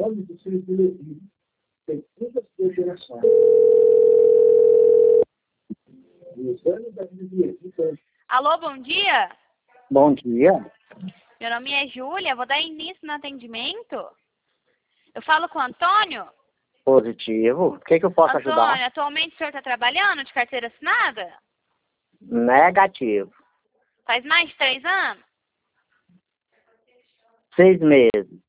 nome do seu indivíduo. Tem muitas gerações. O exame da vida. Alô, bom dia. Bom dia. Meu nome é Júlia, vou dar início no atendimento. Eu falo com o Antônio? Positivo. O que eu posso Antônio, ajudar? atualmente o senhor está trabalhando de carteira assinada? Negativo. Faz mais de 3 anos? 6 meses.